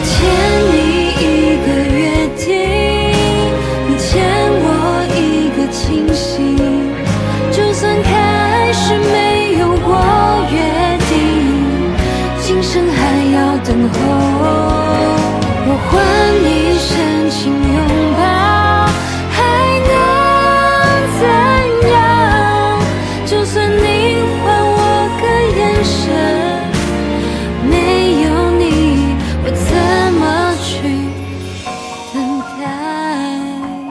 欠你一个约定，你欠我一个清醒。就算开始没有过约定，今生还要等候。我还你